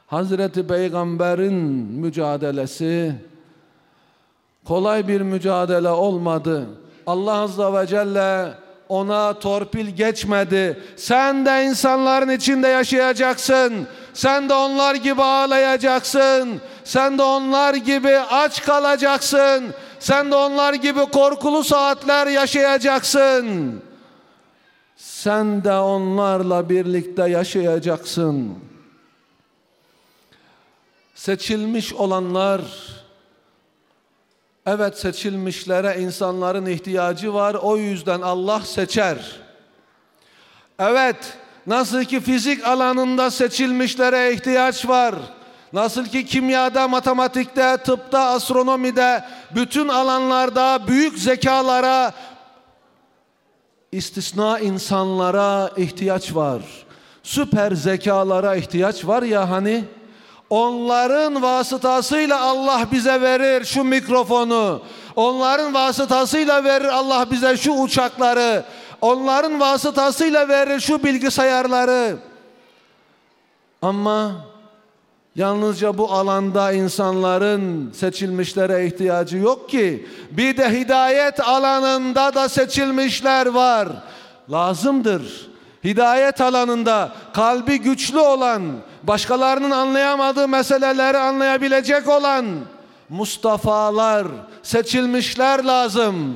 Hazreti Peygamber'in mücadelesi kolay bir mücadele olmadı. Allah Azze ve Celle ona torpil geçmedi. Sen de insanların içinde yaşayacaksın. Sen de onlar gibi ağlayacaksın. Sen de onlar gibi aç kalacaksın. Sen de onlar gibi korkulu saatler yaşayacaksın. Sen de onlarla birlikte yaşayacaksın. Seçilmiş olanlar, evet, seçilmişlere insanların ihtiyacı var. O yüzden Allah seçer. Evet, nasıl ki fizik alanında seçilmişlere ihtiyaç var. Nasıl ki kimyada, matematikte, tıpta, astronomide, bütün alanlarda büyük zekalara, istisna insanlara ihtiyaç var. Süper zekalara ihtiyaç var ya hani. Onların vasıtasıyla Allah bize verir şu mikrofonu. Onların vasıtasıyla verir Allah bize şu uçakları. Onların vasıtasıyla verir şu bilgisayarları. Ama yalnızca bu alanda insanların seçilmişlere ihtiyacı yok ki. Bir de hidayet alanında da seçilmişler var. Lazımdır. Hidayet alanında kalbi güçlü olan, başkalarının anlayamadığı meseleleri anlayabilecek olan Mustafa'lar, seçilmişler lazım.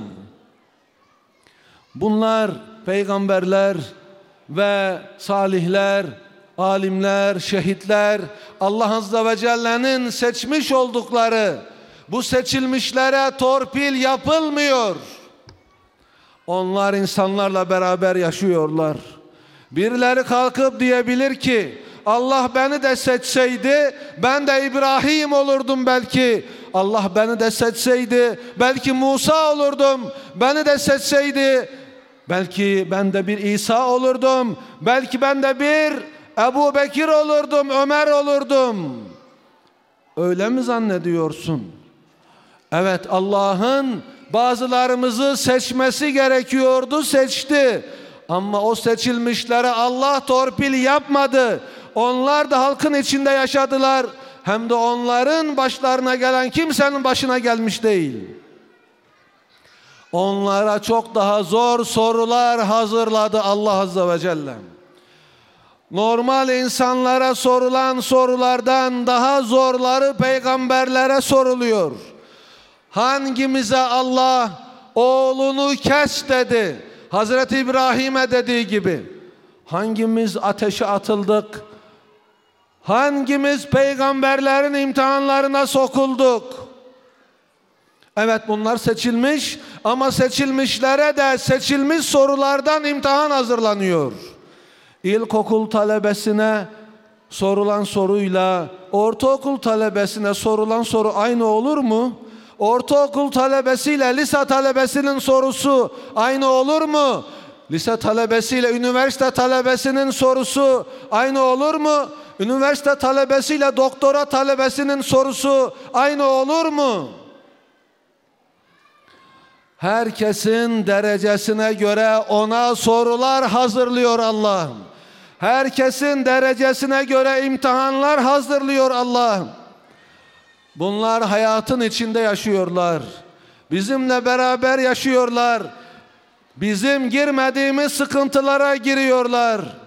Bunlar peygamberler ve salihler, alimler, şehitler, Allah Azze ve Celle'nin seçmiş oldukları. Bu seçilmişlere torpil yapılmıyor. Onlar insanlarla beraber yaşıyorlar. Birileri kalkıp diyebilir ki Allah beni de seçseydi ben de İbrahim olurdum belki. Allah beni de seçseydi belki Musa olurdum. Beni de seçseydi belki ben de bir İsa olurdum. Belki ben de bir Ebu Bekir olurdum, Ömer olurdum. Öyle mi zannediyorsun? Evet, Allah'ın bazılarımızı seçmesi gerekiyordu, seçti. Ama o seçilmişlere Allah torpil yapmadı. Onlar da halkın içinde yaşadılar. Hem de onların başlarına gelen kimsenin başına gelmiş değil. Onlara çok daha zor sorular hazırladı Allah Azze ve Celle. Normal insanlara sorulan sorulardan daha zorları peygamberlere soruluyor. Hangimize Allah oğlunu kes dedi? Hazreti İbrahim'e dediği gibi. Hangimiz ateşe atıldık? Hangimiz peygamberlerin imtihanlarına sokulduk? Evet, bunlar seçilmiş ama seçilmişlere de seçilmiş sorulardan imtihan hazırlanıyor. İlkokul talebesine sorulan soruyla ortaokul talebesine sorulan soru aynı olur mu? Ortaokul talebesiyle lise talebesinin sorusu aynı olur mu? Lise talebesiyle üniversite talebesinin sorusu aynı olur mu? Üniversite talebesiyle doktora talebesinin sorusu aynı olur mu? Herkesin derecesine göre ona sorular hazırlıyor Allah. Herkesin derecesine göre imtihanlar hazırlıyor Allah. Bunlar hayatın içinde yaşıyorlar. Bizimle beraber yaşıyorlar. Bizim girmediğimiz sıkıntılara giriyorlar.